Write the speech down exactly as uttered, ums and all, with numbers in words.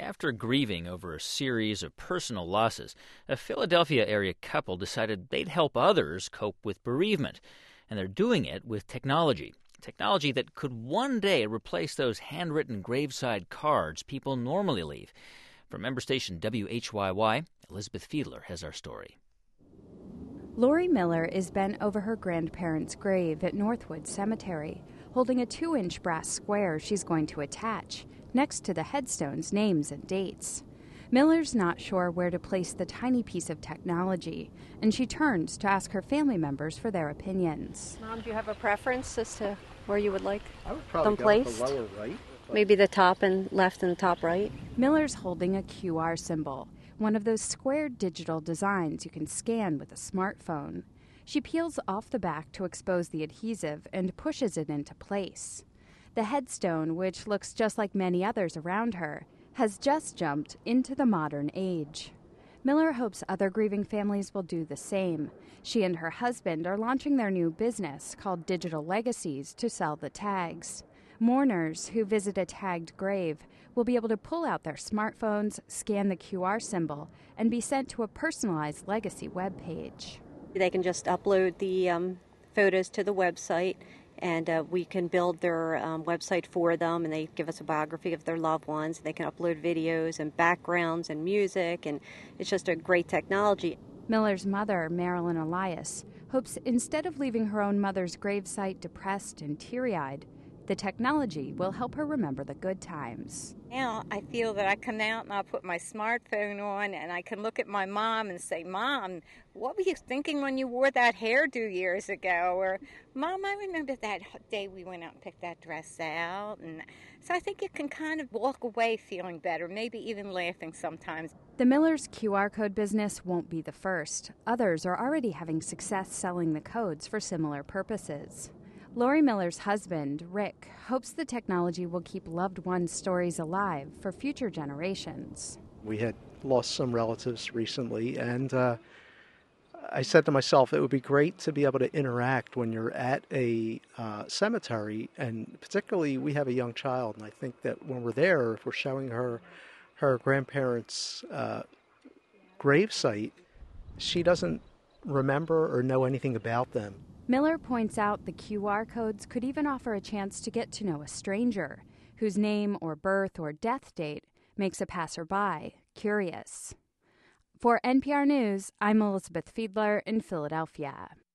After grieving over a series of personal losses, a Philadelphia area couple decided they'd help others cope with bereavement. And they're doing it with technology. Technology that could one day replace those handwritten graveside cards people normally leave. From member station W H Y Y, Elizabeth Fiedler has our story. Lori Miller is bent over her grandparents' grave at Northwood Cemetery, holding a two-inch brass square she's going to attach next to the headstone's names and dates. Miller's not sure where to place the tiny piece of technology, and she turns to ask her family members for their opinions. Mom, do you have a preference as to where you would like I would probably them go placed? with the lower right. Maybe the top and left and the top right? Miller's holding a Q R symbol, one of those square digital designs you can scan with a smartphone. She peels off the back to expose the adhesive and pushes it into place. The headstone, which looks just like many others around her, has just jumped into the modern age. Miller hopes other grieving families will do the same. She and her husband are launching their new business called Digital Legacies to sell the tags. Mourners who visit a tagged grave will be able to pull out their smartphones, scan the Q R symbol, and be sent to a personalized legacy webpage. They can just upload the um, photos to the website, and uh, we can build their um, website for them, and they give us a biography of their loved ones. They can upload videos and backgrounds and music, and it's just a great technology. Miller's mother, Marilyn Elias, hopes instead of leaving her own mother's gravesite depressed and teary-eyed, the technology will help her remember the good times. Now I feel that I come out and I put my smartphone on and I can look at my mom and say, Mom, what were you thinking when you wore that hairdo years ago? Or, Mom, I remember that day we went out and picked that dress out. And so I think you can kind of walk away feeling better, maybe even laughing sometimes. The Miller's Q R code business won't be the first. Others are already having success selling the codes for similar purposes. Lori Miller's husband, Rick, hopes the technology will keep loved ones' stories alive for future generations. We had lost some relatives recently, and uh, I said to myself, it would be great to be able to interact when you're at a uh, cemetery, and particularly we have a young child, and I think that when we're there, if we're showing her her grandparents' uh, gravesite, she doesn't remember or know anything about them. Miller points out the Q R codes could even offer a chance to get to know a stranger whose name or birth or death date makes a passerby curious. For N P R News, I'm Elizabeth Fiedler in Philadelphia.